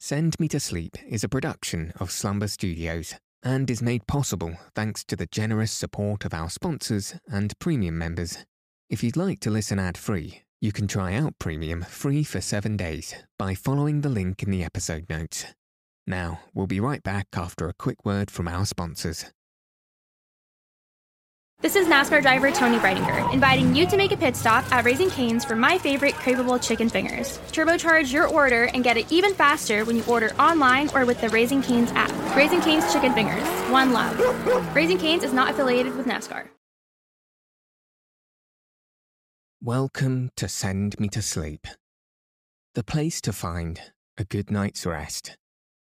Send Me to Sleep is a production of Slumber Studios and is made possible thanks to the generous support of our sponsors and premium members. If you'd like to listen ad-free, you can try out Premium free for 7 days by following the link in the episode notes. Now, we'll be right back after a quick word from our sponsors. This is NASCAR driver Tony Breidinger, inviting you to make a pit stop at Raising Cane's for my favorite craveable chicken fingers. Turbocharge your order and get it even faster when you order online or with the Raising Cane's app. Raising Cane's Chicken Fingers. One love. Raising Cane's is not affiliated with NASCAR. Welcome to Send Me to Sleep, the place to find a good night's rest.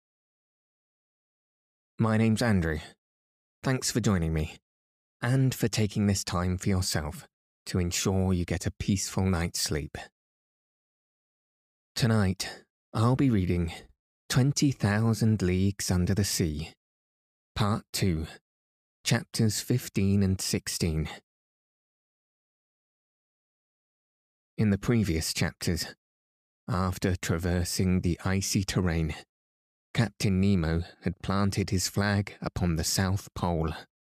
My name's Andrew. Thanks for joining me, and for taking this time for yourself to ensure you get a peaceful night's sleep. Tonight, I'll be reading 20,000 Leagues Under the Sea, Part 2, Chapters 15 and 16. In the previous chapters, after traversing the icy terrain, Captain Nemo had planted his flag upon the South Pole.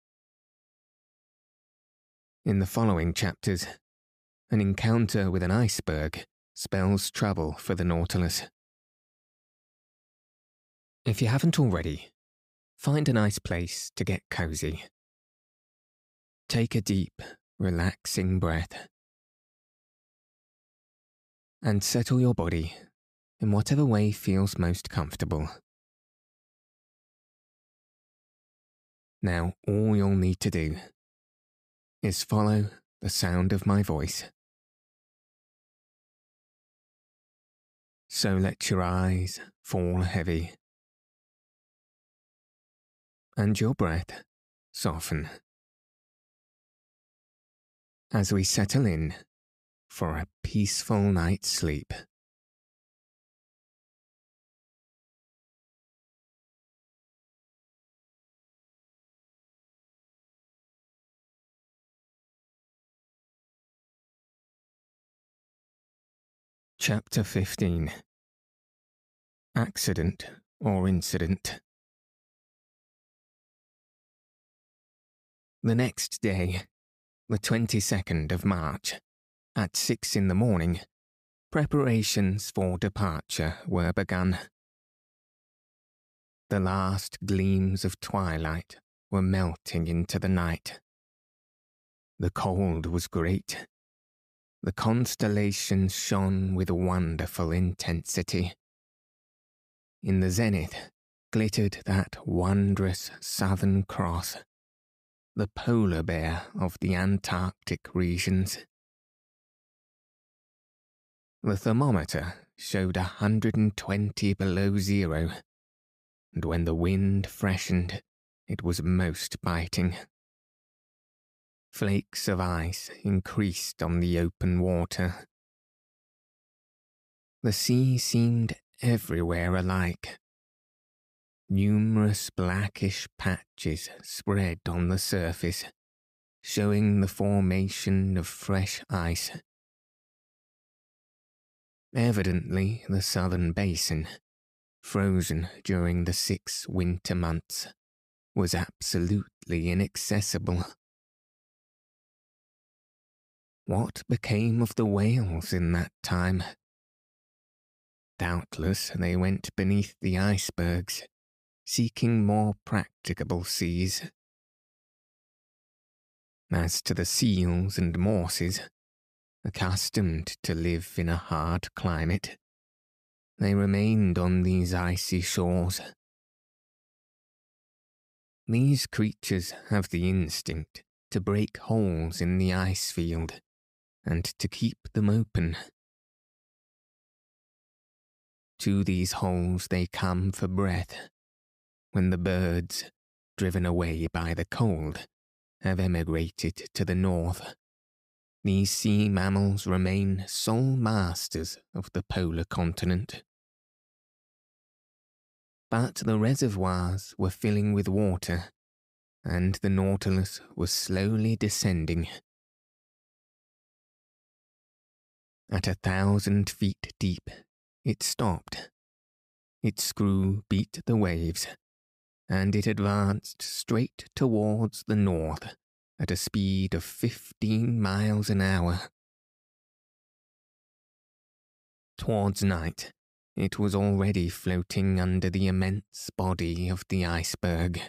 In the following chapters, an encounter with an iceberg spells trouble for the Nautilus. If you haven't already, find a nice place to get cozy. Take a deep, relaxing breath. And settle your body in whatever way feels most comfortable. Now, all you'll need to do is follow the sound of my voice. So let your eyes fall heavy and your breath soften as we settle in for a peaceful night's sleep. Chapter 15. Accident or Incident. The next day, the 22nd of March, at 6 in the morning, preparations for departure were begun. The last gleams of twilight were melting into the night. The cold was great. The constellations shone with wonderful intensity. In the zenith glittered that wondrous Southern Cross, the polar bear of the Antarctic regions. The thermometer showed 120 below zero, and when the wind freshened, it was most biting. Flakes of ice increased on the open water. The sea seemed everywhere alike. Numerous blackish patches spread on the surface, showing the formation of fresh ice. Evidently, the southern basin, frozen during the 6 winter months, was absolutely inaccessible. What became of the whales in that time? Doubtless they went beneath the icebergs, seeking more practicable seas. As to the seals and morses, accustomed to live in a hard climate, they remained on these icy shores. These creatures have the instinct to break holes in the ice field and to keep them open. To these holes they come for breath, when the birds, driven away by the cold, have emigrated to the north. These sea mammals remain sole masters of the polar continent. But the reservoirs were filling with water, and the Nautilus was slowly descending. At 1,000 feet deep, it stopped, its screw beat the waves, and it advanced straight towards the north at a speed of 15 miles an hour. Towards night, it was already floating under the immense body of the iceberg.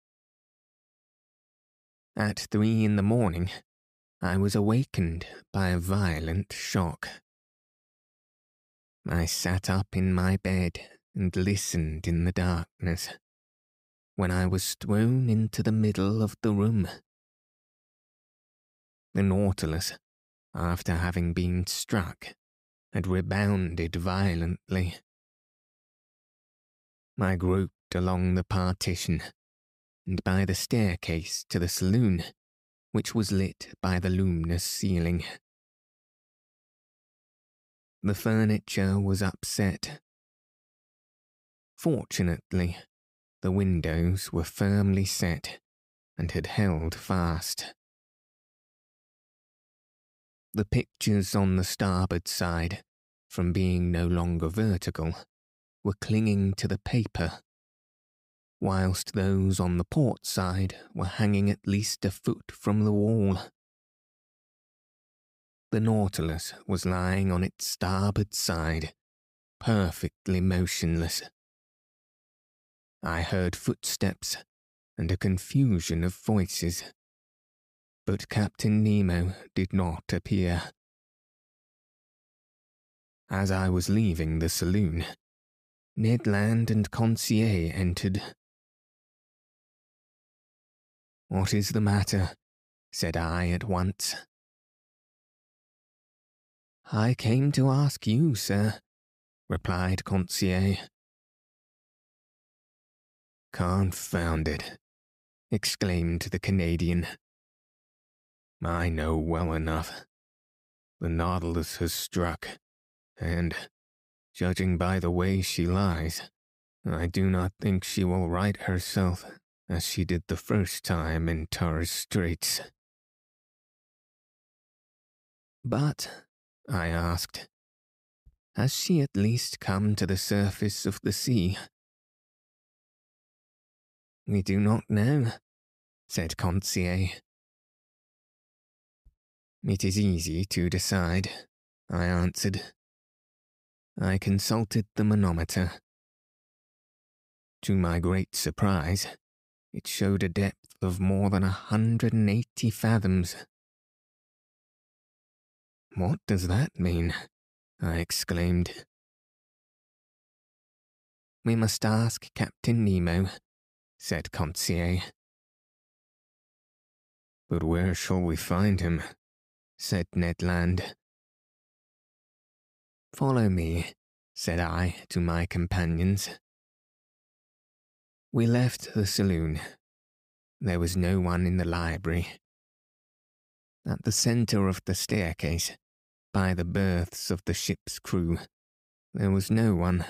At 3 in the morning, I was awakened by a violent shock. I sat up in my bed and listened in the darkness, when I was thrown into the middle of the room. The Nautilus, after having been struck, had rebounded violently. I groped along the partition, and by the staircase to the saloon, which was lit by the luminous ceiling. The furniture was upset. Fortunately, the windows were firmly set and had held fast. The pictures on the starboard side, from being no longer vertical, were clinging to the paper, whilst those on the port side were hanging at least a foot from the wall. The Nautilus was lying on its starboard side, perfectly motionless. I heard footsteps and a confusion of voices, but Captain Nemo did not appear. As I was leaving the saloon, Ned Land and Conseil entered. "What is the matter?" said I at once. "I came to ask you, sir," replied Conseil. "Confound it," exclaimed the Canadian. "I know well enough. The Nautilus has struck, and, judging by the way she lies, I do not think she will right herself as she did the first time in Torres Straits." "But," I asked, "has she at least come to the surface of the sea?" "We do not know," said Conseil. "It is easy to decide," I answered. I consulted the manometer. To my great surprise, it showed a depth of more than 180 fathoms. "What does that mean?" I exclaimed. "We must ask Captain Nemo," said Conseil. "But where shall we find him?" said Ned Land. "Follow me," said I to my companions. We left the saloon. There was no one in the library. At the centre of the staircase, by the berths of the ship's crew, there was no one.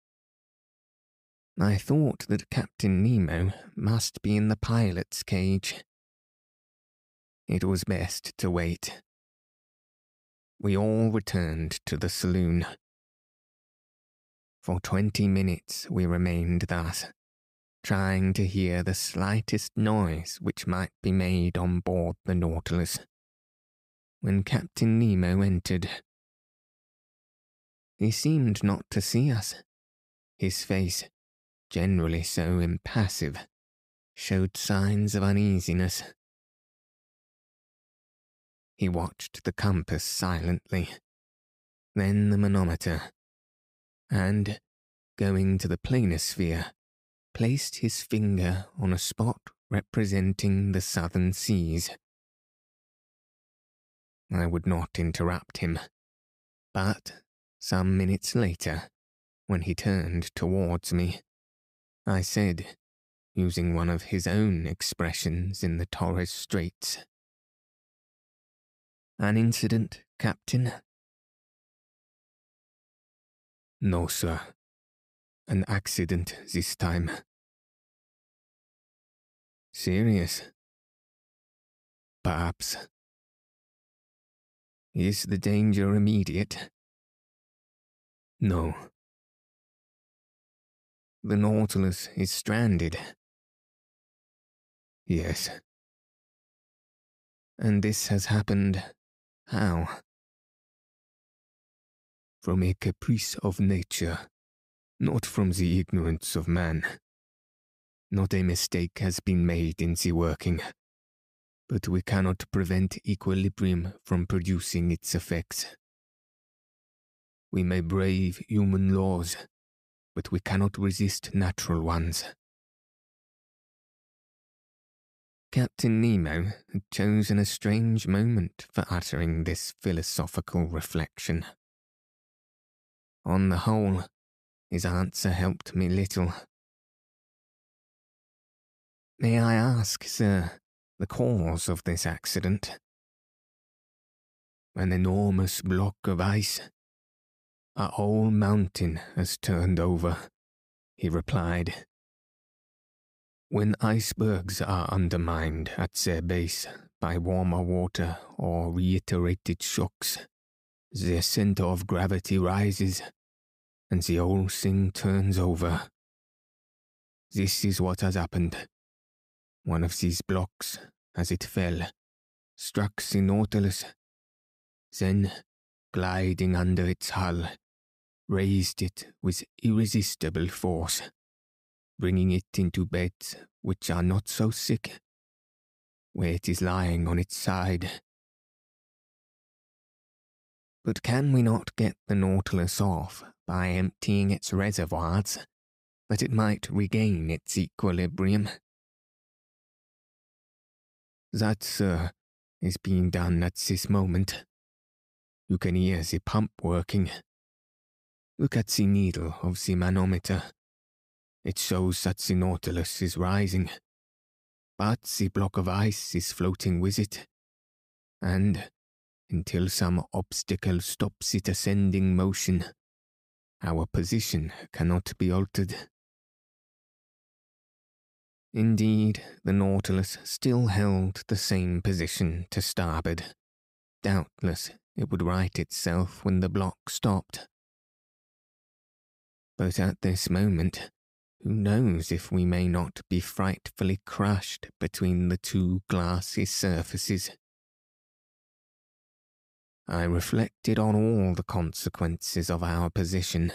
I thought that Captain Nemo must be in the pilot's cage. It was best to wait. We all returned to the saloon. For 20 minutes we remained thus, trying to hear the slightest noise which might be made on board the Nautilus, when Captain Nemo entered. He seemed not to see us. His face, generally so impassive, showed signs of uneasiness. He watched the compass silently, then the manometer, and, going to the planisphere, placed his finger on a spot representing the southern seas. I would not interrupt him, but some minutes later, when he turned towards me, I said, using one of his own expressions in the Torres Straits, "An incident, Captain?" "No, sir. An accident this time." "Serious?" "Perhaps." "Is the danger immediate?" "No." the Nautilus is stranded. Yes. And this has happened how? From a caprice of nature, not from the ignorance of man. Not a mistake has been made in the working, but we cannot prevent equilibrium from producing its effects. We may brave human laws, but we cannot resist natural ones. Captain Nemo had chosen a strange moment for uttering this philosophical reflection. On the whole, his answer helped me little. May I ask, sir, the cause of this accident? An enormous block of ice. A whole mountain has turned over, he replied. When icebergs are undermined at their base by warmer water or reiterated shocks, their center of gravity rises, and the whole thing turns over. This is what has happened. One of these blocks, as it fell, struck the Nautilus, then, gliding under its hull, raised it with irresistible force, bringing it into beds which are not so thick, where it is lying on its side. But can we not get the Nautilus off by emptying its reservoirs, that it might regain its equilibrium? That, sir, is being done at this moment. You can hear the pump working. Look at the needle of the manometer. It shows that the Nautilus is rising, but the block of ice is floating with it, and, until some obstacle stops it ascending motion, our position cannot be altered. Indeed, the Nautilus still held the same position to starboard. Doubtless, it would right itself when the block stopped. But at this moment, who knows if we may not be frightfully crushed between the two glassy surfaces? I reflected on all the consequences of our position.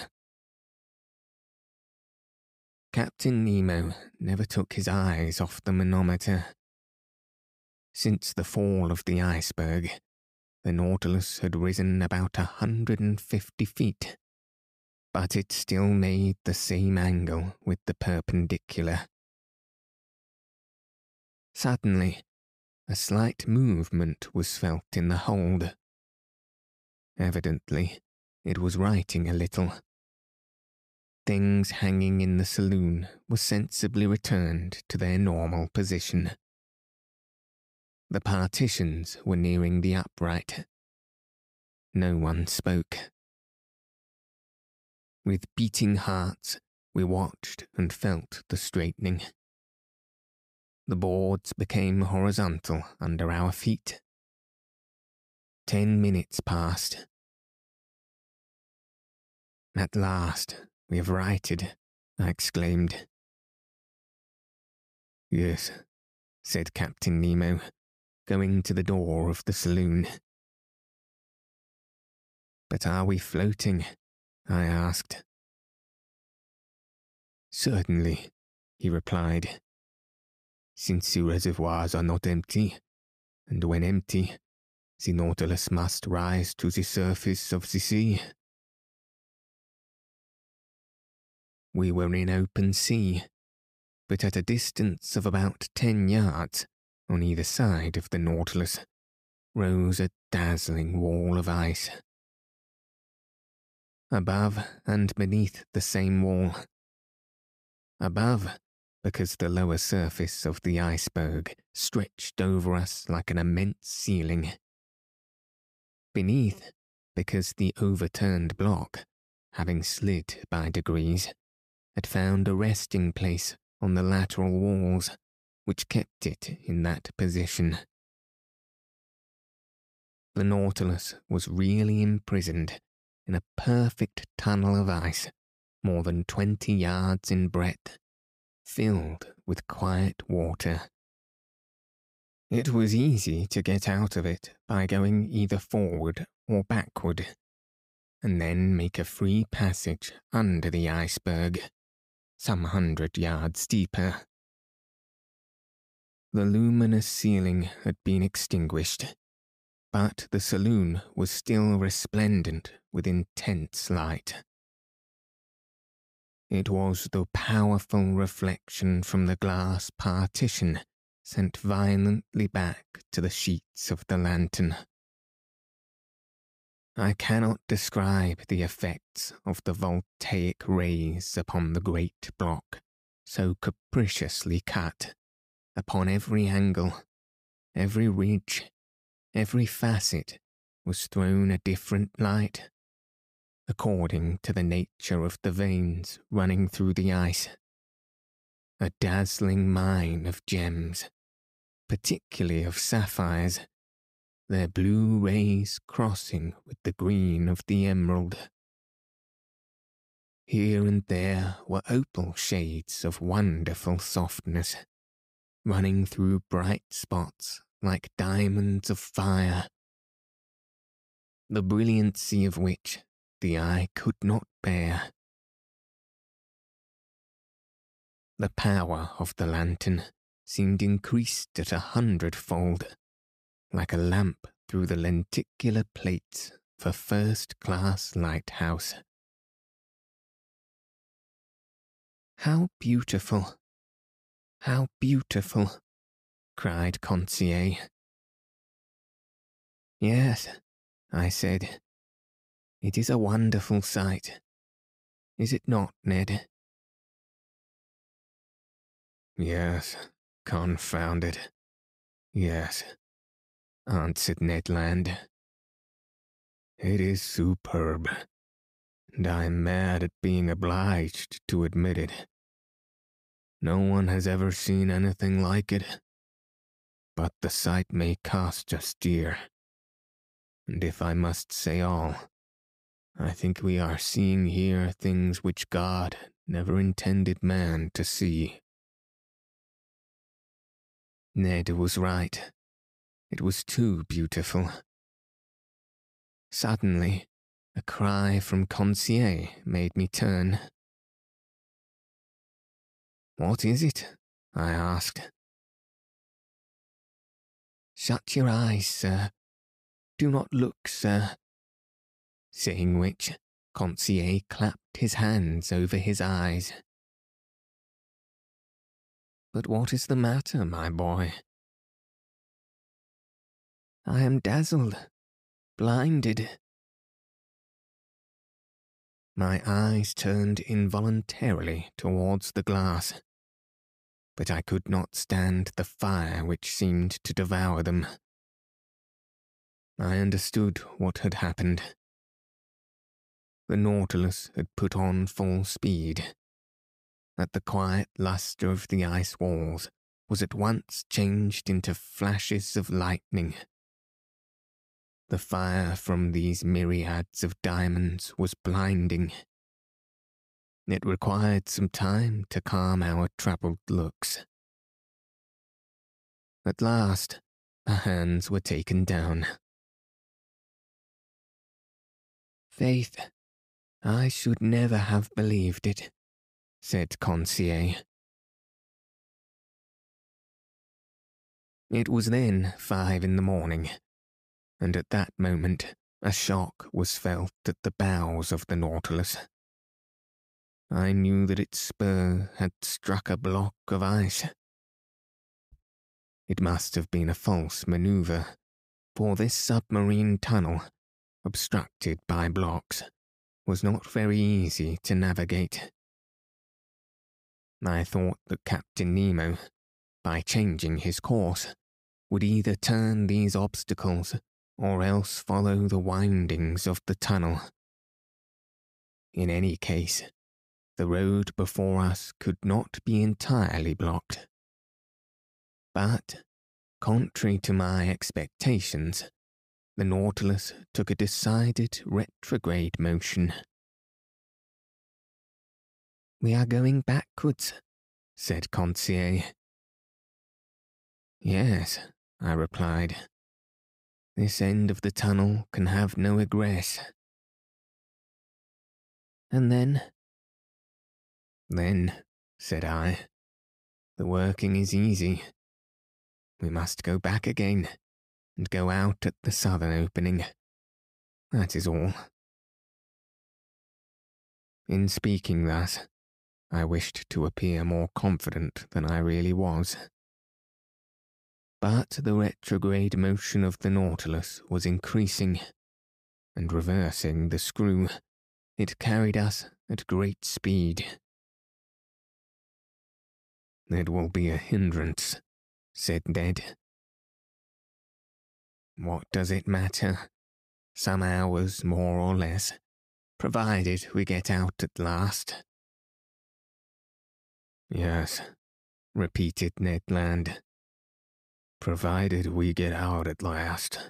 Captain Nemo never took his eyes off the manometer. Since the fall of the iceberg, the Nautilus had risen about 150 feet, but it still made the same angle with the perpendicular. Suddenly, a slight movement was felt in the hold. Evidently, it was righting a little. Things hanging in the saloon were sensibly returned to their normal position. The partitions were nearing the upright. No one spoke. With beating hearts, we watched and felt the straightening. The boards became horizontal under our feet. 10 minutes passed. At last, we have righted, I exclaimed. Yes, said Captain Nemo, going to the door of the saloon. But are we floating? I asked. Certainly, he replied, since the reservoirs are not empty, and when empty, the Nautilus must rise to the surface of the sea. We were in open sea, but at a distance of about 10 yards, on either side of the Nautilus, rose a dazzling wall of ice. Above and beneath the same wall. Above, because the lower surface of the iceberg stretched over us like an immense ceiling. Beneath, because the overturned block, having slid by degrees, had found a resting place on the lateral walls, which kept it in that position. The Nautilus was really imprisoned in a perfect tunnel of ice, more than 20 yards in breadth, filled with quiet water. It was easy to get out of it by going either forward or backward, and then make a free passage under the iceberg, some 100 yards deeper. The luminous ceiling had been extinguished, but the saloon was still resplendent with intense light. It was the powerful reflection from the glass partition sent violently back to the sheets of the lantern. I cannot describe the effects of the voltaic rays upon the great block, so capriciously cut. Upon every angle, every ridge, every facet was thrown a different light, according to the nature of the veins running through the ice. A dazzling mine of gems, particularly of sapphires, their blue rays crossing with the green of the emerald. Here and there were opal shades of wonderful softness, running through bright spots like diamonds of fire, the brilliancy of which the eye could not bear. The power of the lantern seemed increased at 100-fold, like a lamp through the lenticular plates of a first-class lighthouse. "How beautiful! How beautiful!" cried Conseil. "Yes," I said, "it is a wonderful sight. Is it not, Ned?" "Yes, confound it. Yes," answered Ned Land. "It is superb, and I am mad at being obliged to admit it. No one has ever seen anything like it, but the sight may cost us dear. And if I must say all, I think we are seeing here things which God never intended man to see." Ned was right. It was too beautiful. Suddenly, a cry from Conseil made me turn. "What is it?" I asked. "Shut your eyes, sir. Do not look, sir." Saying which, Conseil clapped his hands over his eyes. "But what is the matter, my boy?" "I am dazzled, blinded." My eyes turned involuntarily towards the glass, but I could not stand the fire which seemed to devour them. I understood what had happened. The Nautilus had put on full speed. That the quiet lustre of the ice walls was at once changed into flashes of lightning. The fire from these myriads of diamonds was blinding. It required some time to calm our troubled looks. At last, the hands were taken down. "Faith, I should never have believed it," said Conseil. It was then 5 in the morning, and at that moment a shock was felt at the bows of the Nautilus. I knew that its spur had struck a block of ice. It must have been a false maneuver, for this submarine tunnel, obstructed by blocks, was not very easy to navigate. I thought that Captain Nemo, by changing his course, would either turn these obstacles or else follow the windings of the tunnel. In any case, the road before us could not be entirely blocked. But, contrary to my expectations, the Nautilus took a decided retrograde motion. "We are going backwards," said Conseil. "Yes," I replied. "This end of the tunnel can have no egress." "And then?" "Then," said I, "the working is easy. We must go back again and go out at the southern opening. That is all." In speaking thus, I wished to appear more confident than I really was. But the retrograde motion of the Nautilus was increasing, and reversing the screw, it carried us at great speed. "It will be a hindrance," said Ned. "What does it matter? Some hours more or less, provided we get out at last." "Yes," repeated Ned Land, "provided we get out at last."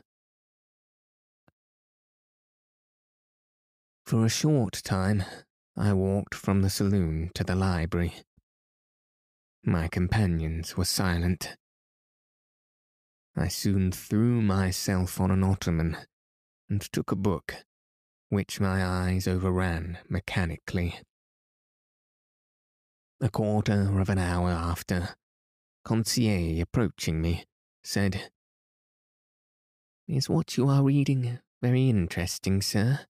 For a short time, I walked from the saloon to the library. My companions were silent. I soon threw myself on an ottoman and took a book, which my eyes overran mechanically. A quarter of an hour after, Conseil, approaching me, said, "Is what you are reading very interesting, sir?"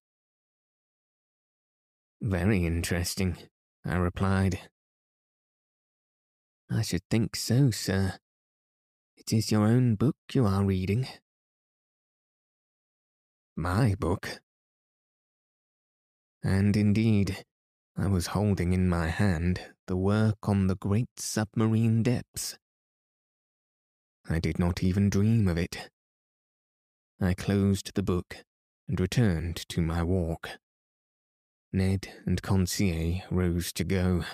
"Very interesting," I replied. "I should think so, sir. It is your own book you are reading." "My book?" And indeed, I was holding in my hand the work on the great submarine depths. I did not even dream of it. I closed the book and returned to my walk. Ned and Conseil rose to go.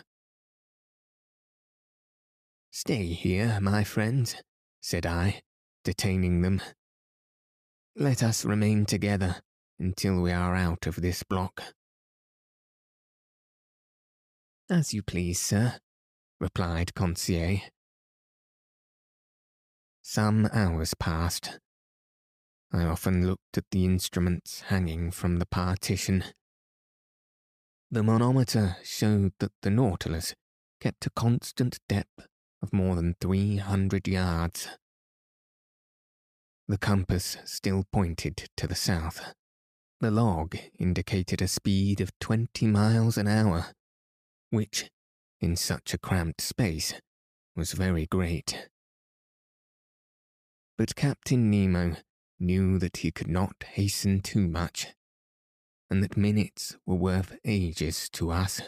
"Stay here, my friends," said I, detaining them. "Let us remain together until we are out of this block." "As you please, sir," replied Conseil. Some hours passed. I often looked at the instruments hanging from the partition. The manometer showed that the Nautilus kept a constant depth of more than 300 yards. The compass still pointed to the south. The log indicated a speed of 20 miles an hour, which, in such a cramped space, was very great. But Captain Nemo knew that he could not hasten too much, and that minutes were worth ages to us.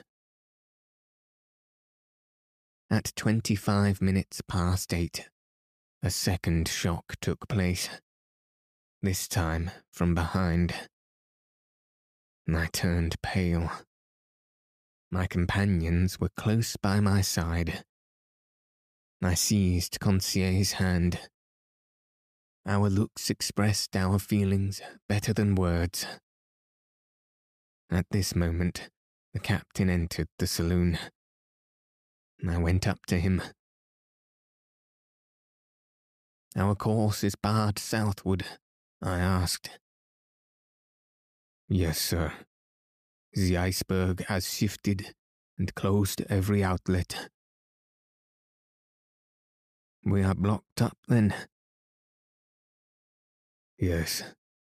At 25 minutes past 8, a second shock took place, this time from behind. I turned pale. My companions were close by my side. I seized Conseil's hand. Our looks expressed our feelings better than words. At this moment, the captain entered the saloon. I went up to him. "Our course is barred southward?" I asked. "Yes, sir. The iceberg has shifted and closed every outlet." "We are blocked up, then?" "Yes."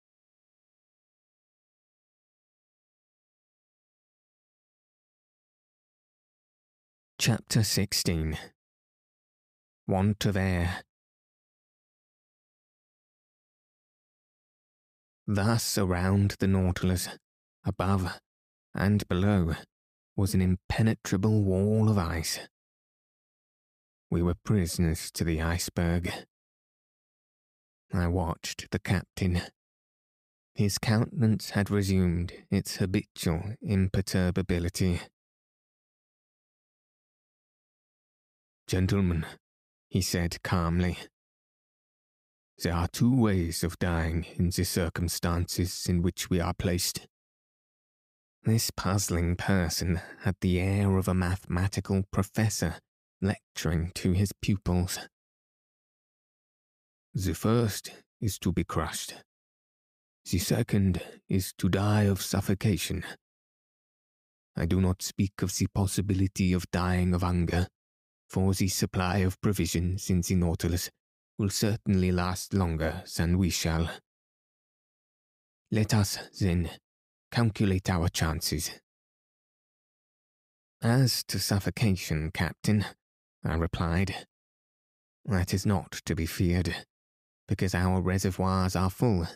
Chapter 16. Want of Air. Thus around the Nautilus, above and below, was an impenetrable wall of ice. We were prisoners to the iceberg. I watched the captain. His countenance had resumed its habitual imperturbability. "Gentlemen," he said calmly, "there are two ways of dying in the circumstances in which we are placed. This puzzling person had the air of a mathematical professor lecturing to his pupils. The first is to be crushed. The second is to die of suffocation. I do not speak of the possibility of dying of hunger, for the supply of provisions in the Nautilus will certainly last longer than we shall. Let us, then, calculate our chances. As to suffocation, Captain, I replied, that is not to be feared, because our reservoirs are full.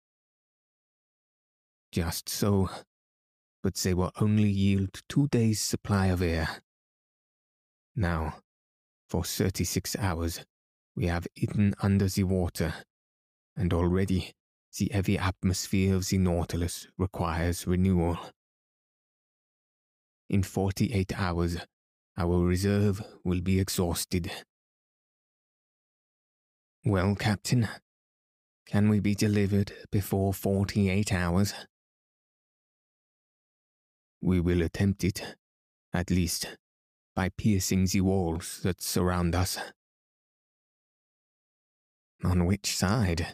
Just so, but they will only yield 2 days' supply of air. Now, for 36 hours, we have eaten under the water, and already the heavy atmosphere of the Nautilus requires renewal. In 48 hours, our reserve will be exhausted. Well, Captain, can we be delivered before 48 hours? We will attempt it, at least, by piercing the walls that surround us. On which side?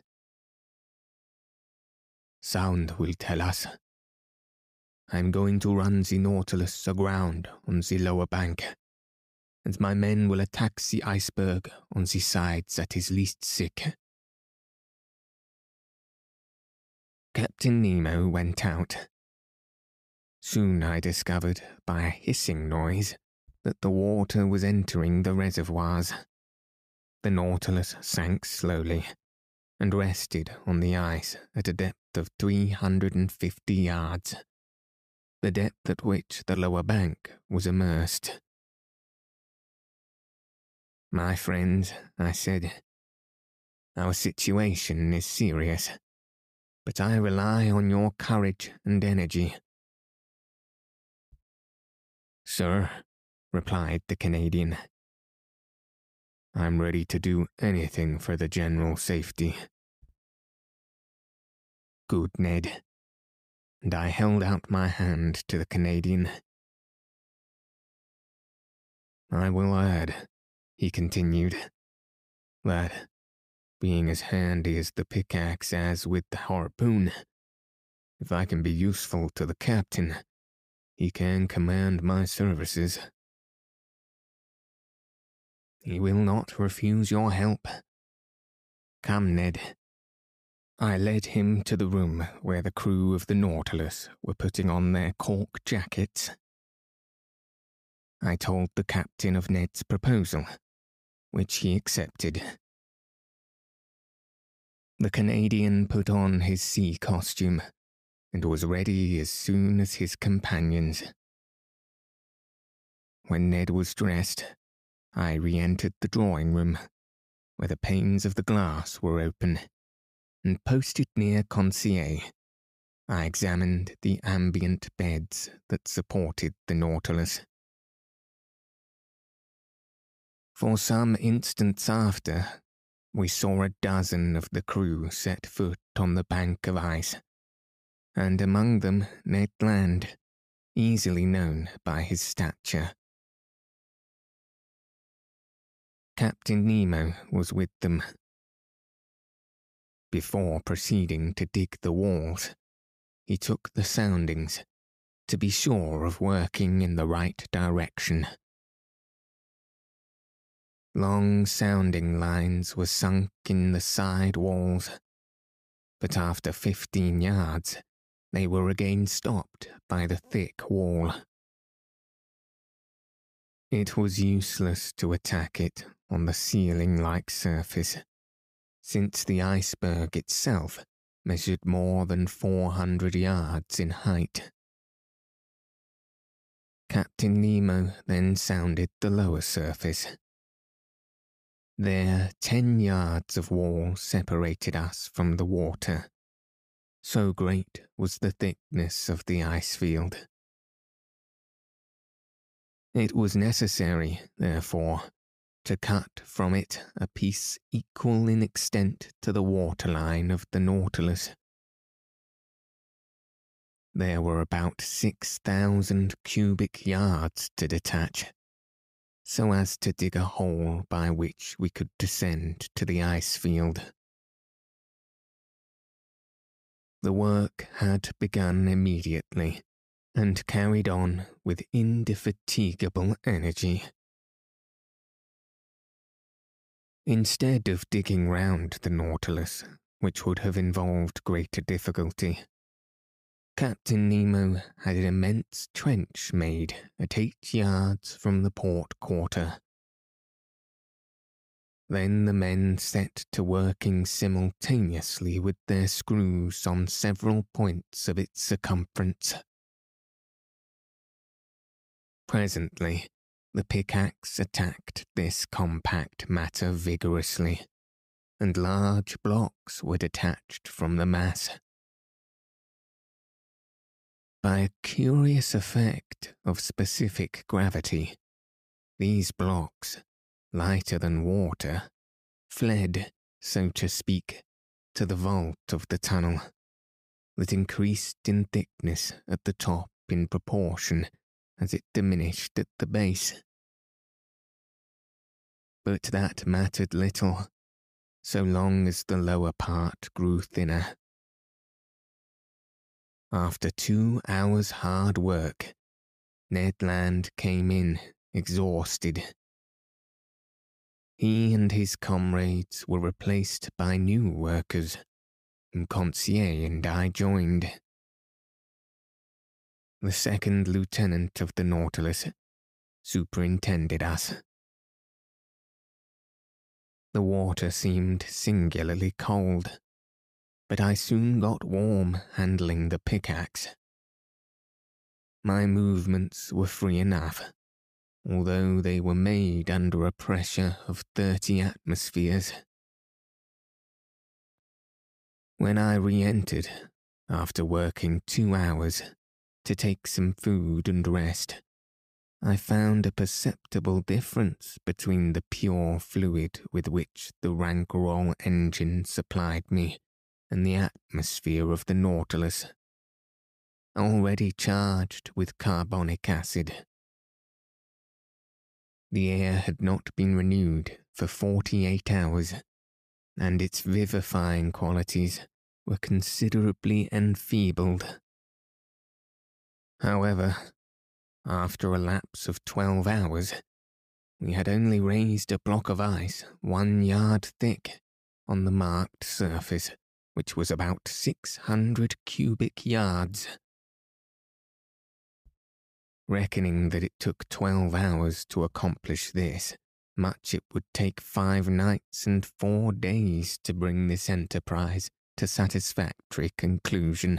Sound will tell us. I'm going to run the Nautilus aground on the lower bank, and my men will attack the iceberg on the side that is least sick. Captain Nemo went out. Soon I discovered, by a hissing noise, that the water was entering the reservoirs. The Nautilus sank slowly, and rested on the ice at a depth of 350 yards, the depth at which the lower bank was immersed. My friends, I said, our situation is serious, but I rely on your courage and energy. Sir, replied the Canadian, I'm ready to do anything for the general safety. Good, Ned. And I held out my hand to the Canadian. I will add, he continued, that, being as handy as the pickaxe as with the harpoon, if I can be useful to the captain, he can command my services. He will not refuse your help. Come, Ned. I led him to the room where the crew of the Nautilus were putting on their cork jackets. I told the captain of Ned's proposal, which he accepted. The Canadian put on his sea costume and was ready as soon as his companions. When Ned was dressed, I re-entered the drawing room, where the panes of the glass were open, and posted near Conseil, I examined the ambient beds that supported the Nautilus. For some instants after, we saw a dozen of the crew set foot on the bank of ice, and among them Ned Land, easily known by his stature. Captain Nemo was with them. Before proceeding to dig the walls, he took the soundings, to be sure of working in the right direction. Long sounding lines were sunk in the side walls, but after 15 yards, they were again stopped by the thick wall. It was useless to attack it on the ceiling-like surface, since the iceberg itself measured more than 400 yards in height. Captain Nemo then sounded the lower surface. There 10 yards of wall separated us from the water. So great was the thickness of the ice field. It was necessary, therefore, to cut from it a piece equal in extent to the waterline of the Nautilus. there were about 6,000 cubic yards to detach, so as to dig a hole by which we could descend to the ice field. The work had begun immediately, and carried on with indefatigable energy. Instead of digging round the Nautilus, which would have involved greater difficulty, Captain Nemo had an immense trench made at 8 yards from the port quarter. Then the men set to working simultaneously with their screws on several points of its circumference. Presently, the pickaxe attacked this compact matter vigorously, and large blocks were detached from the mass. By a curious effect of specific gravity, these blocks, lighter than water, fled, so to speak, to the vault of the tunnel, that increased in thickness at the top in proportion as it diminished at the base. But that mattered little, so long as the lower part grew thinner. After 2 hours' hard work, Ned Land came in, exhausted. He and his comrades were replaced by new workers, whom Conseil and I joined. The second lieutenant of the Nautilus superintended us. The water seemed singularly cold, but I soon got warm handling the pickaxe. My movements were free enough, although they were made under a pressure of 30 atmospheres. When I re-entered, after working 2 hours, to take some food and rest, I found a perceptible difference between the pure fluid with which the Ronquerolles engine supplied me and the atmosphere of the Nautilus, already charged with carbonic acid. The air had not been renewed for 48 hours, and its vivifying qualities were considerably enfeebled. However, after a lapse of 12 hours, we had only raised a block of ice 1 yard thick on the marked surface, which was about 600 cubic yards. Reckoning that it took 12 hours to accomplish this, much it would take 5 nights and 4 days to bring this enterprise to satisfactory conclusion.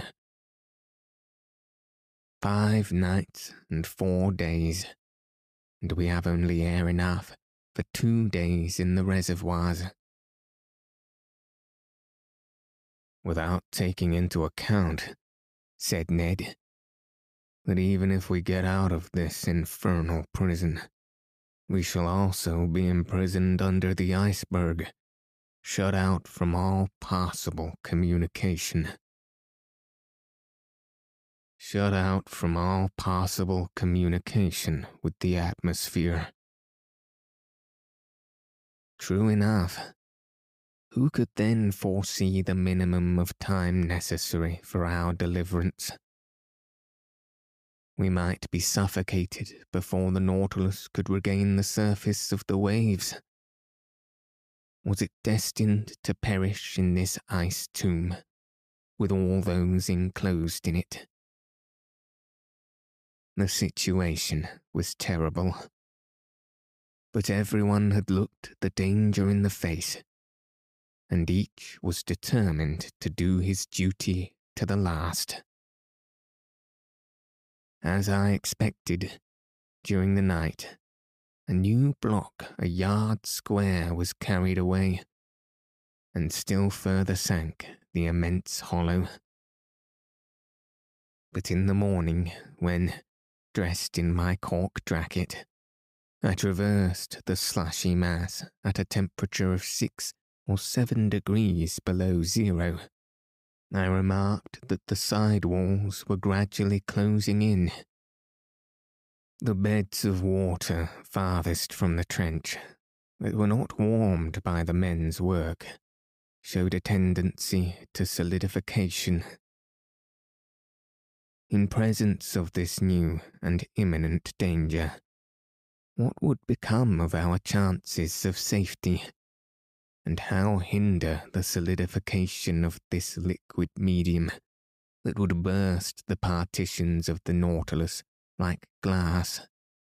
5 nights and 4 days, and we have only air enough for 2 days in the reservoirs. Without taking into account, said Ned, that even if we get out of this infernal prison, we shall also be imprisoned under the iceberg, shut out from all possible communication. Shut out from all possible communication with the atmosphere. True enough. Who could then foresee the minimum of time necessary for our deliverance? We might be suffocated before the Nautilus could regain the surface of the waves. Was it destined to perish in this ice tomb, with all those enclosed in it? The situation was terrible, but everyone had looked the danger in the face, and each was determined to do his duty to the last. As I expected, during the night, a new block a yard square was carried away, and still further sank the immense hollow. But in the morning, when, dressed in my cork jacket, I traversed the slushy mass at a temperature of 6 or 7 degrees below zero, I remarked that the side walls were gradually closing in. The beds of water farthest from the trench, that were not warmed by the men's work, showed a tendency to solidification. In presence of this new and imminent danger, what would become of our chances of safety, and how hinder the solidification of this liquid medium that would burst the partitions of the Nautilus like glass?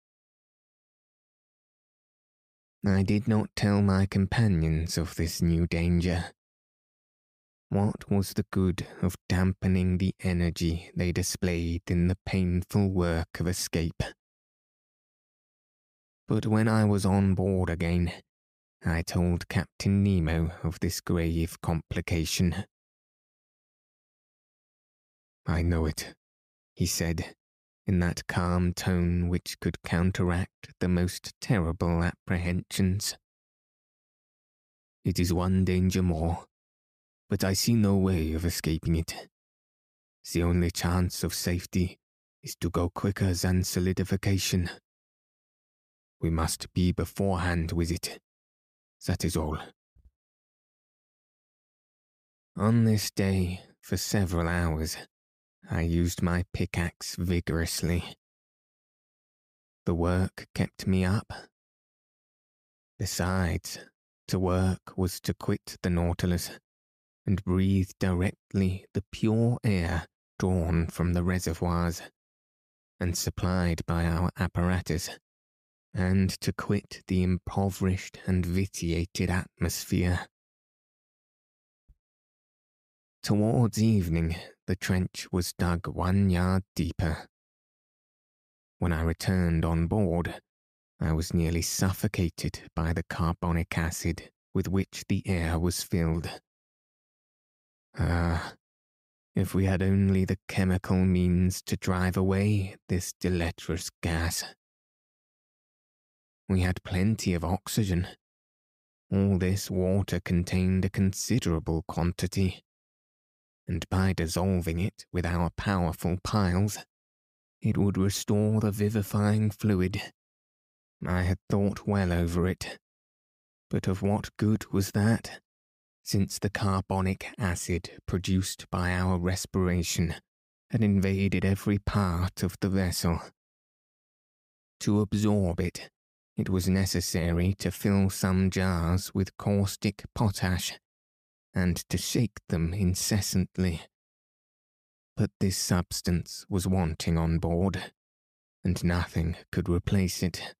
I did not tell my companions of this new danger. What was the good of dampening the energy they displayed in the painful work of escape? But when I was on board again, I told Captain Nemo of this grave complication. "I know it," he said, in that calm tone which could counteract the most terrible apprehensions. "It is one danger more, but I see no way of escaping it. The only chance of safety is to go quicker than solidification. We must be beforehand with it. That is all." On this day, for several hours, I used my pickaxe vigorously. The work kept me up. Besides, to work was to quit the Nautilus and breathe directly the pure air drawn from the reservoirs and supplied by our apparatus, and to quit the impoverished and vitiated atmosphere. Towards evening, the trench was dug 1 yard deeper. When I returned on board, I was nearly suffocated by the carbonic acid with which the air was filled. Ah, if we had only the chemical means to drive away this deleterious gas. We had plenty of oxygen. All this water contained a considerable quantity, and by dissolving it with our powerful piles, it would restore the vivifying fluid. I had thought well over it, but of what good was that, since the carbonic acid produced by our respiration had invaded every part of the vessel? To absorb it, it was necessary to fill some jars with caustic potash, and to shake them incessantly. But this substance was wanting on board, and nothing could replace it.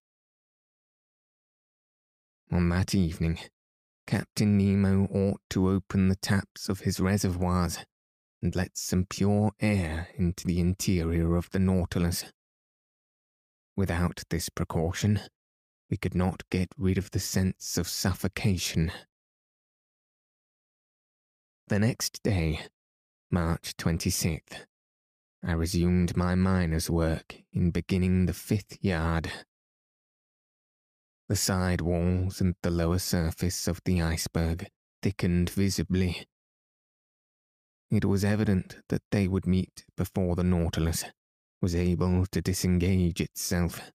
On that evening, Captain Nemo ought to open the taps of his reservoirs and let some pure air into the interior of the Nautilus. Without this precaution, we could not get rid of the sense of suffocation. The next day, March 26th, I resumed my miner's work in beginning the 5th yard. The side walls and the lower surface of the iceberg thickened visibly. It was evident that they would meet before the Nautilus was able to disengage itself.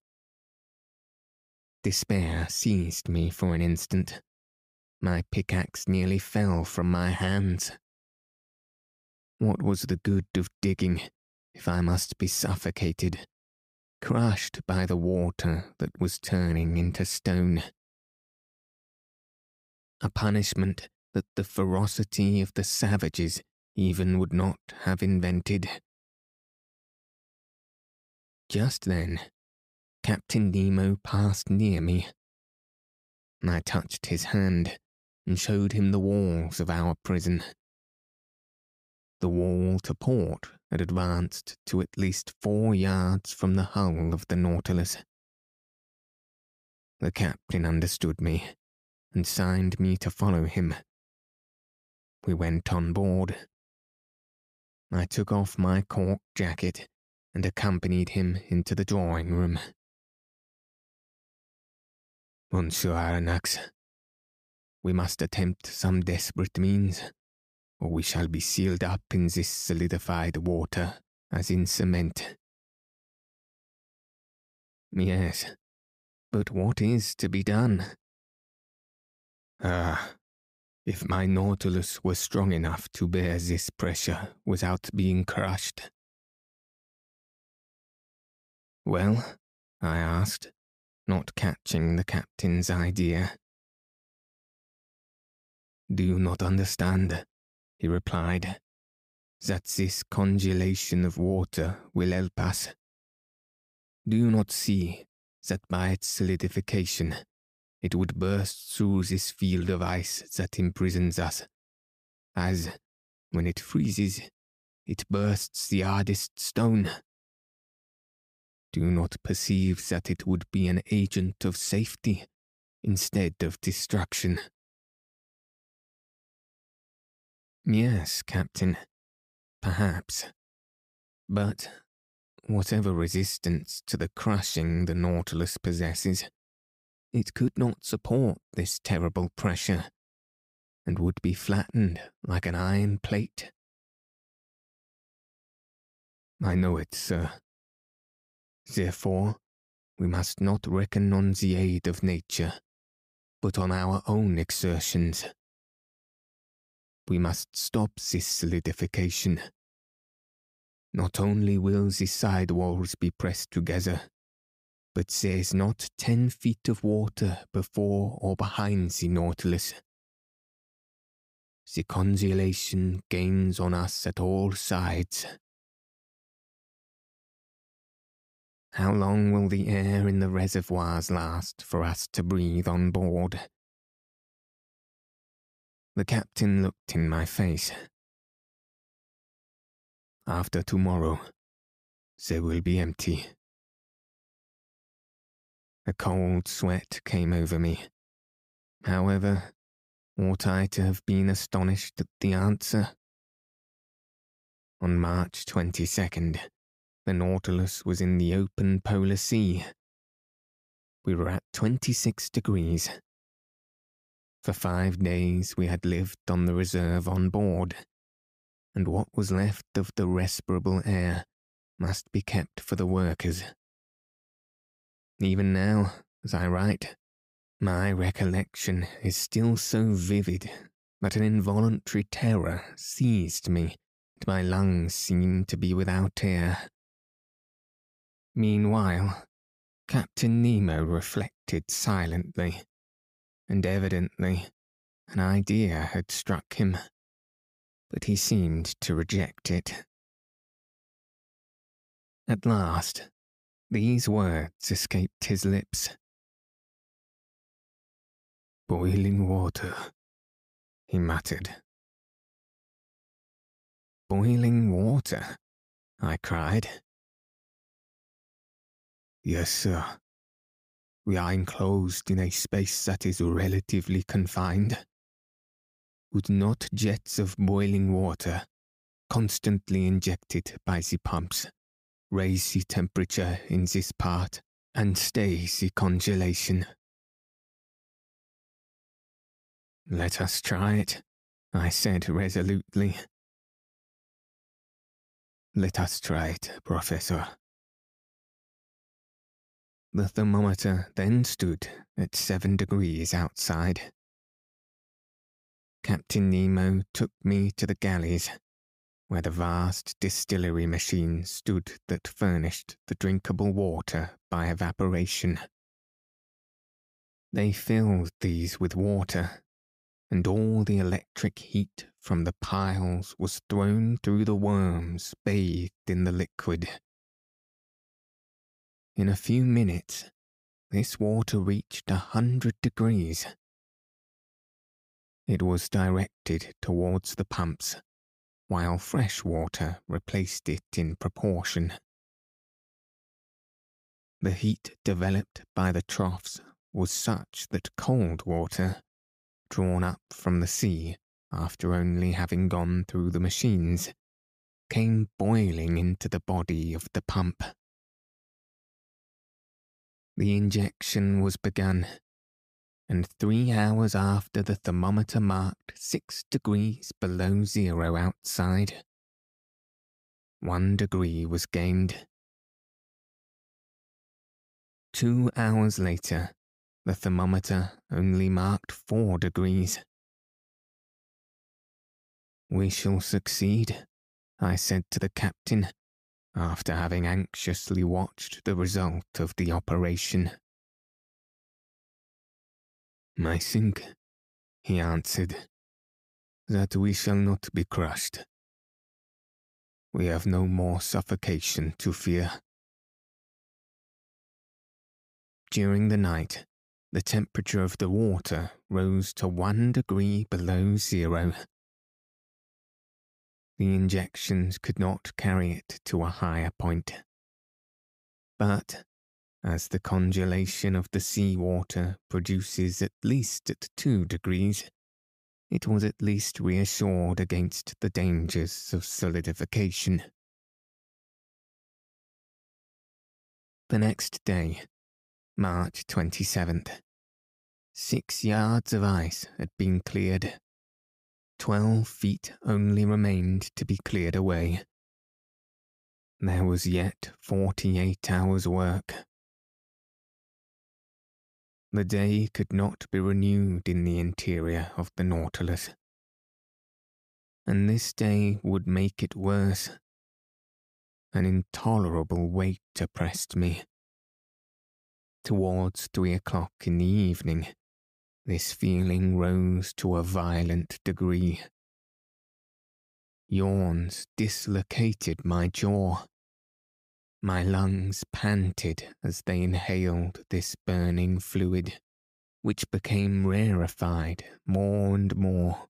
Despair seized me for an instant. My pickaxe nearly fell from my hands. What was the good of digging if I must be suffocated, crushed by the water that was turning into stone? A punishment that the ferocity of the savages even would not have invented. Just then, Captain Nemo passed near me. I touched his hand and showed him the walls of our prison. The wall to port had advanced to at least 4 yards from the hull of the Nautilus. The captain understood me and signed me to follow him. We went on board. I took off my cork jacket and accompanied him into the drawing-room. "Monsieur Aronnax, we must attempt some desperate means. or we shall be sealed up in this solidified water, as in cement. Yes, but what is to be done? If my Nautilus were strong enough to bear this pressure without being crushed. Well, I asked, not catching the captain's idea. Do you not understand, he replied, that this congelation of water will help us? Do you not see that by its solidification, it would burst through this field of ice that imprisons us, as, when it freezes, it bursts the hardest stone? Do you not perceive that it would be an agent of safety instead of destruction? Yes, Captain, perhaps. But whatever resistance to the crushing the Nautilus possesses, it could not support this terrible pressure, and would be flattened like an iron plate. I know it, sir. Therefore, we must not reckon on the aid of nature, but on our own exertions. We must stop this solidification. Not only will the side walls be pressed together, but there is not 10 feet of water before or behind the Nautilus. The congelation gains on us at all sides. How long will the air in the reservoirs last for us to breathe on board? The captain looked in my face. After tomorrow, they will be empty. A cold sweat came over me. However, ought I to have been astonished at the answer? On March 22nd, the Nautilus was in the open polar sea. We were at 26 degrees. For 5 days we had lived on the reserve on board, and what was left of the respirable air must be kept for the workers. Even now, as I write, my recollection is still so vivid that an involuntary terror seized me, and my lungs seemed to be without air. Meanwhile, Captain Nemo reflected silently, and evidently an idea had struck him, but he seemed to reject it. At last, these words escaped his lips. "Boiling water," he muttered. "Boiling water?" I cried. "Yes, sir. We are enclosed in a space that is relatively confined. Would not jets of boiling water, constantly injected by the pumps, raise the temperature in this part and stay the congelation?" "Let us try it," I said resolutely. "Let us try it, Professor." The thermometer then stood at 7 degrees outside. Captain Nemo took me to the galleys, where the vast distillery machine stood that furnished the drinkable water by evaporation. They filled these with water, and all the electric heat from the piles was thrown through the worms bathed in the liquid. In a few minutes, this water reached 100 degrees. It was directed towards the pumps, while fresh water replaced it in proportion. The heat developed by the troughs was such that cold water, drawn up from the sea after only having gone through the machines, came boiling into the body of the pump. The injection was begun, and 3 hours after the thermometer marked 6 degrees below zero outside. 1 degree was gained. 2 hours later, the thermometer only marked 4 degrees. "We shall succeed," I said to the captain, after having anxiously watched the result of the operation. "I think," he answered, "that we shall not be crushed. We have no more suffocation to fear." During the night, the temperature of the water rose to 1 degree below zero. The injections could not carry it to a higher point. But, as the congelation of the sea water produces at least at 2 degrees, it was at least reassured against the dangers of solidification. The next day, March 27th, 6 yards of ice had been cleared. 12 feet only remained to be cleared away. There was yet 48 hours' work. The day could not be renewed in the interior of the Nautilus. And this day would make it worse. An intolerable weight oppressed me. Towards 3 o'clock in the evening, this feeling rose to a violent degree. Yawns dislocated my jaw. My lungs panted as they inhaled this burning fluid, which became rarefied more and more.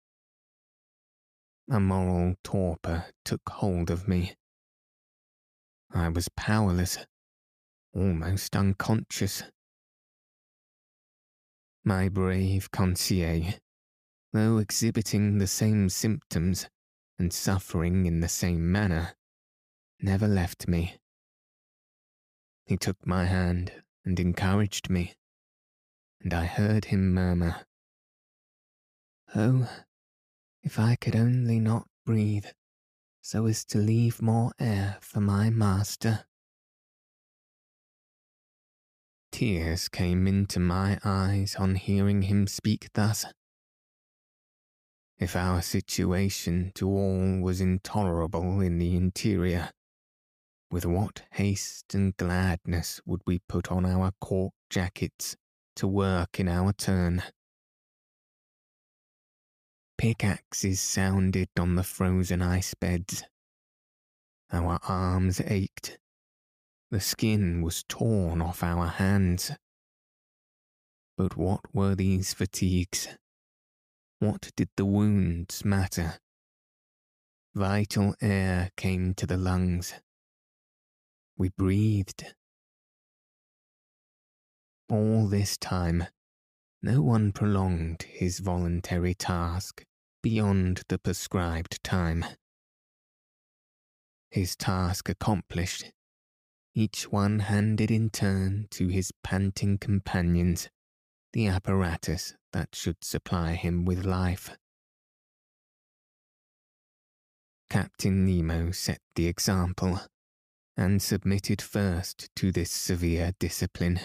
A moral torpor took hold of me. I was powerless, almost unconscious. My brave Conseil, though exhibiting the same symptoms and suffering in the same manner, never left me. He took my hand and encouraged me, and I heard him murmur, "Oh, if I could only not breathe, so as to leave more air for my master." Tears came into my eyes on hearing him speak thus. If our situation to all was intolerable in the interior, with what haste and gladness would we put on our cork jackets to work in our turn. Pickaxes sounded on the frozen ice beds. Our arms ached. The skin was torn off our hands. But what were these fatigues? What did the wounds matter? Vital air came to the lungs. We breathed. All this time, no one prolonged his voluntary task beyond the prescribed time. His task accomplished, each one handed in turn to his panting companions the apparatus that should supply him with life. Captain Nemo set the example, and submitted first to this severe discipline.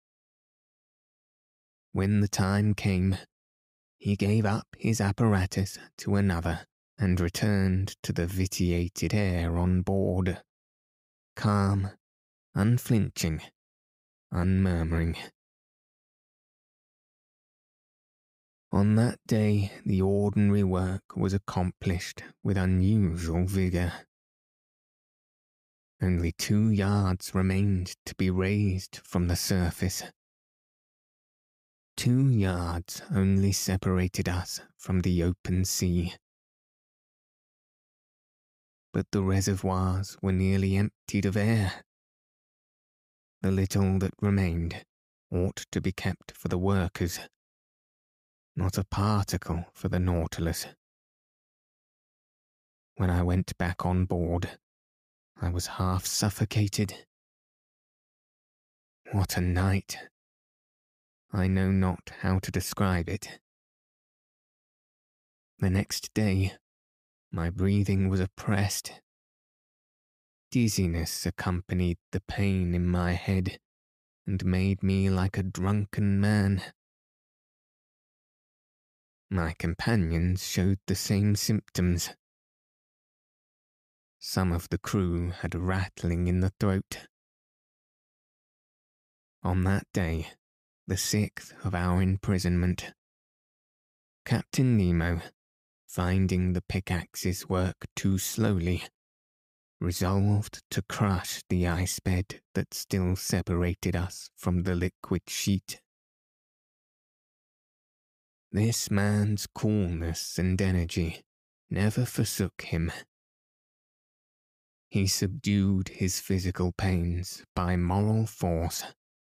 When the time came, he gave up his apparatus to another and returned to the vitiated air on board, calm, unflinching, unmurmuring. On that day, the ordinary work was accomplished with unusual vigour. Only 2 yards remained to be raised from the surface. 2 yards only separated us from the open sea. But the reservoirs were nearly emptied of air. The little that remained ought to be kept for the workers, not a particle for the Nautilus. When I went back on board, I was half suffocated. What a night! I know not how to describe it. The next day, my breathing was oppressed. Dizziness accompanied the pain in my head and made me like a drunken man. My companions showed the same symptoms. Some of the crew had a rattling in the throat. On that day, the 6th of our imprisonment, Captain Nemo, finding the pickaxes work too slowly, resolved to crush the ice bed that still separated us from the liquid sheet. This man's coolness and energy never forsook him. He subdued his physical pains by moral force.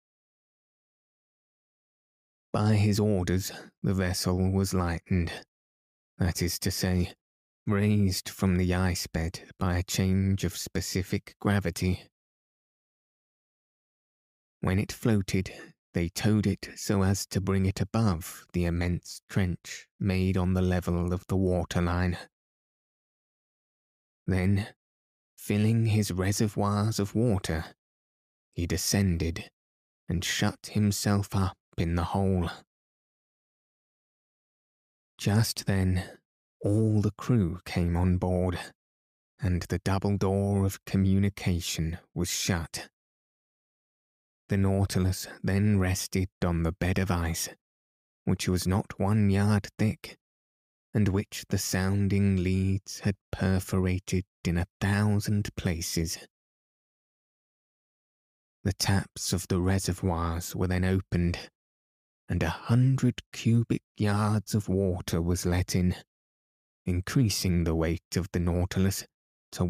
By his orders, the vessel was lightened, that is to say, raised from the ice bed by a change of specific gravity. When it floated, they towed it so as to bring it above the immense trench made on the level of the waterline. Then, filling his reservoirs of water, he descended and shut himself up in the hole. Just then, all the crew came on board, and the double door of communication was shut. The Nautilus then rested on the bed of ice, which was not 1 yard thick, and which the sounding leads had perforated in 1,000 places. The taps of the reservoirs were then opened, and 100 cubic yards of water was let in, increasing the weight of the Nautilus to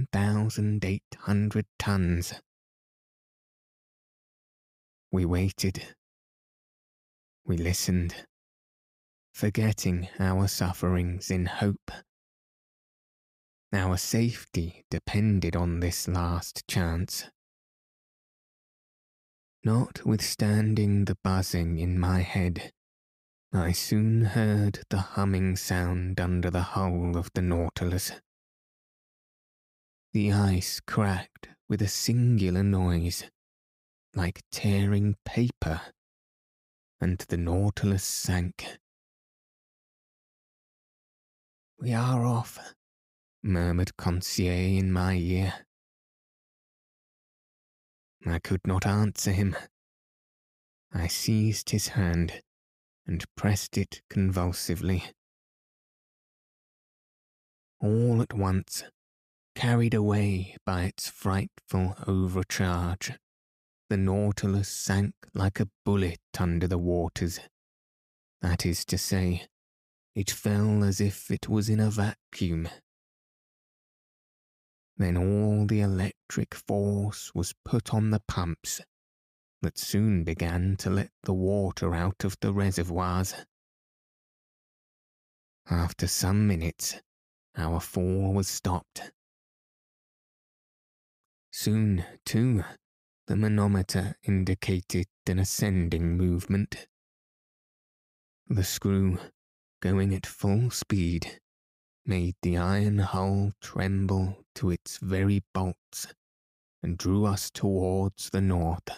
1,800 tons. We waited. We listened, forgetting our sufferings in hope. Our safety depended on this last chance. Notwithstanding the buzzing in my head, I soon heard the humming sound under the hull of the Nautilus. The ice cracked with a singular noise, like tearing paper, and the Nautilus sank. "We are off," murmured Conseil in my ear. I could not answer him. I seized his hand and pressed it convulsively. All at once, carried away by its frightful overcharge, the Nautilus sank like a bullet under the waters. That is to say, it fell as if it was in a vacuum. Then all the electric force was put on the pumps, that soon began to let the water out of the reservoirs. After some minutes, our fall was stopped. Soon, too, the manometer indicated an ascending movement. The screw, going at full speed, made the iron hull tremble to its very bolts and drew us towards the north.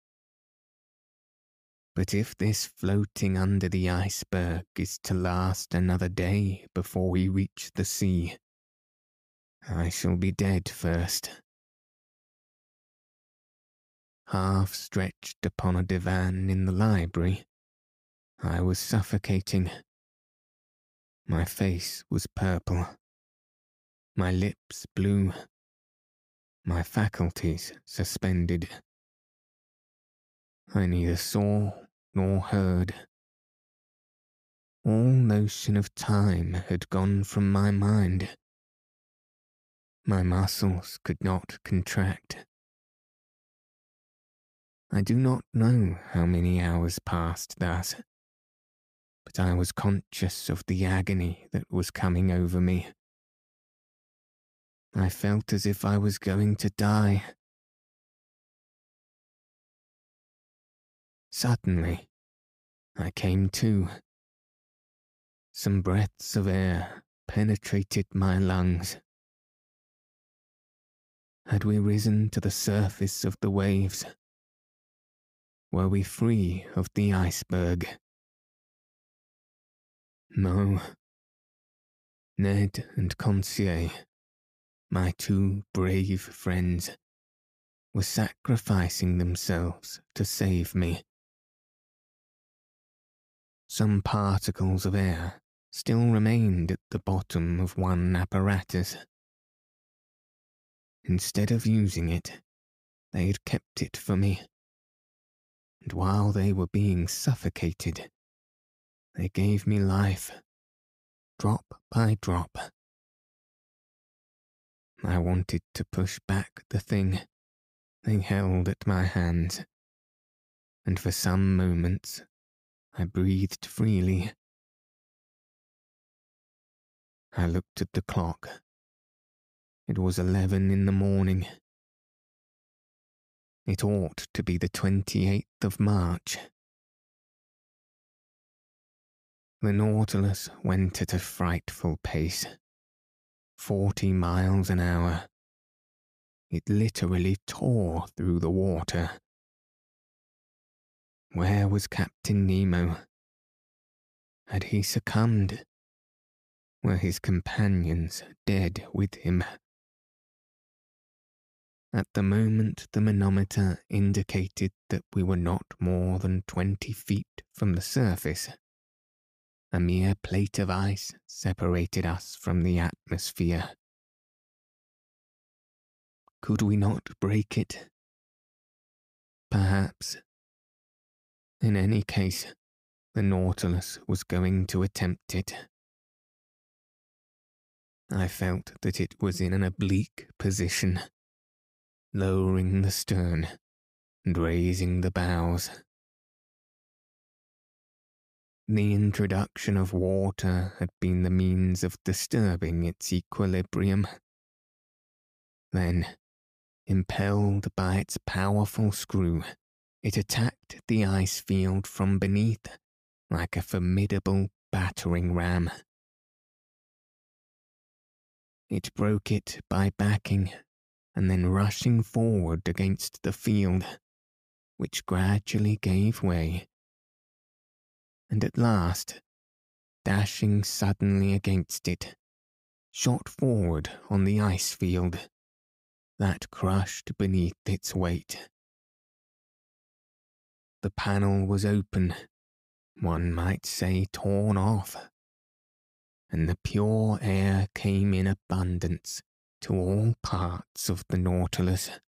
But if this floating under the iceberg is to last another day before we reach the sea, I shall be dead first. Half stretched upon a divan in the library, I was suffocating. My face was purple, my lips blue, my faculties suspended. I neither saw nor heard. All notion of time had gone from my mind. My muscles could not contract. I do not know how many hours passed thus, but I was conscious of the agony that was coming over me. I felt as if I was going to die. Suddenly, I came to. Some breaths of air penetrated my lungs. Had we risen to the surface of the waves? Were we free of the iceberg? No. Ned and Conseil, my two brave friends, were sacrificing themselves to save me. Some particles of air still remained at the bottom of one apparatus. Instead of using it, they had kept it for me, and while they were being suffocated, they gave me life, drop by drop. I wanted to push back the thing they held at my hands, and for some moments I breathed freely. I looked at the clock. It was 11 in the morning. It ought to be the 28th of March. The Nautilus went at a frightful pace, 40 miles an hour. It literally tore through the water. Where was Captain Nemo? Had he succumbed? Were his companions dead with him? At the moment the manometer indicated that we were not more than 20 feet from the surface. A mere plate of ice separated us from the atmosphere. Could we not break it? Perhaps. In any case, the Nautilus was going to attempt it. I felt that it was in an oblique position, lowering the stern and raising the bows. The introduction of water had been the means of disturbing its equilibrium. Then, impelled by its powerful screw, it attacked the ice field from beneath like a formidable battering ram. It broke it by backing and then rushing forward against the field, which gradually gave way, and at last, dashing suddenly against it, shot forward on the ice field that crushed beneath its weight. The panel was open, one might say torn off, and the pure air came in abundance to all parts of the Nautilus.